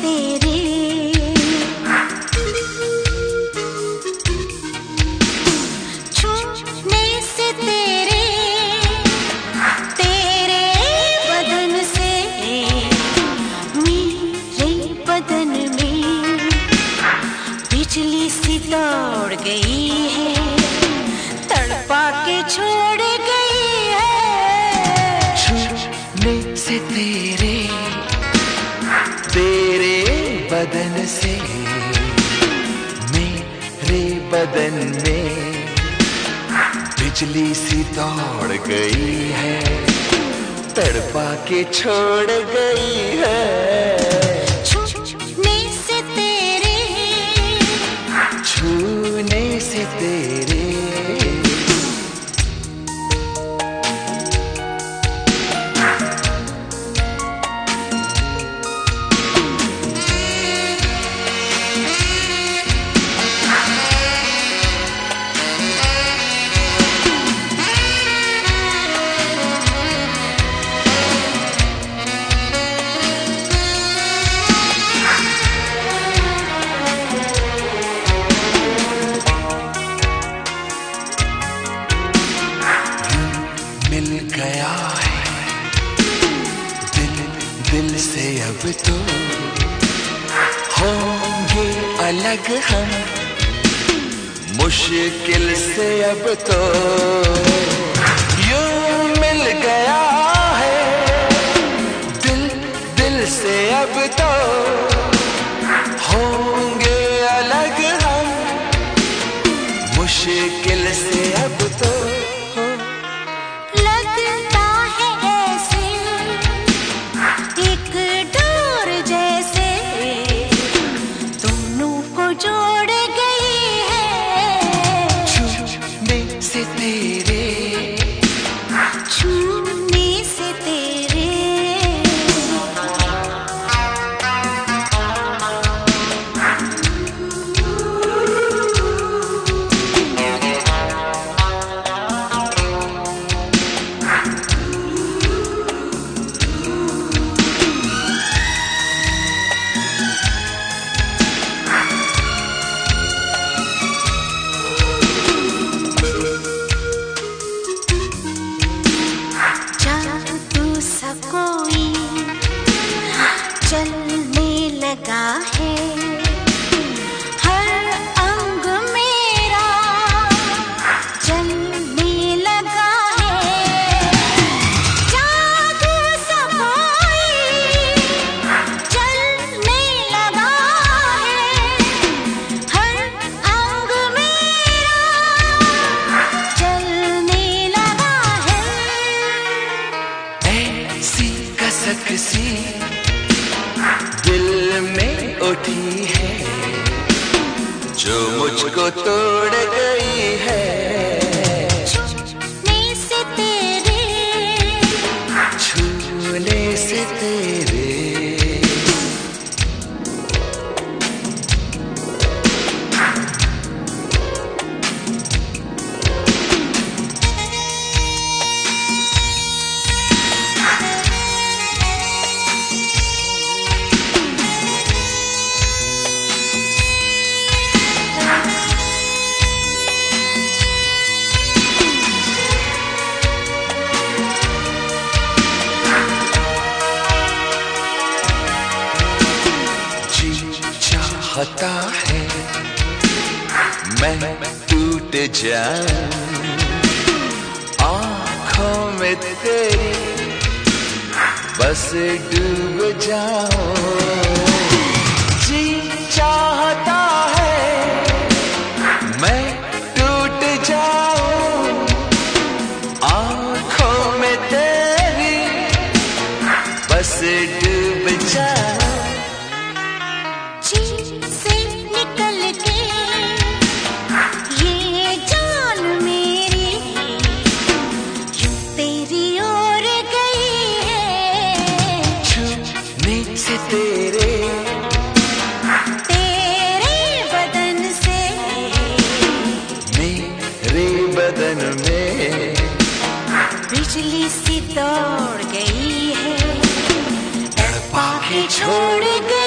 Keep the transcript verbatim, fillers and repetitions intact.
तेरे, छूने से तेरे, तेरे बदन से मेरे बदन में बिजली सी दौड़ गई है, तड़पा के छोड़ गई है। छूने से तेरे, तेरे बदन से मेरे बदन में बिजली सी दौड़ गई है, तड़पा के छोड़ गई है। छूने से तेरे, छूने से तेरे, मिल गया है दिल दिल से, अब तो होंगे अलग हम मुश्किल से। अब तो यूं मिल गया है दिल दिल से, अब तो होंगे अलग हम मुश्किल से। अब तो जोड़ गई है। छूने से तेरे, छूने से तेरे, कोई चलने लगा है, हर अंग मेरा चलने लगा है। जादू सा कोई चलने लगा है, हर अंग मेरा चलने लगा है। ऐसी कसक सी दिल में उठी है, जो मुझको तोड़ गई है। छूने से तेरे, छूने से तेरे, चाहता है मैं टूट जाऊं आँखों में तेरी, बस डूब जाऊं। जी चाहता है मैं टूट जाऊं आँखों में तेरी, बस डूब जाऊं। से निकल के ये जान मेरी यूं तेरी ओर गई है। छूने से तेरे, तेरे बदन से मेरे बदन में बिजली सी दौड़ गई है, तड़पा के छोड़ गई।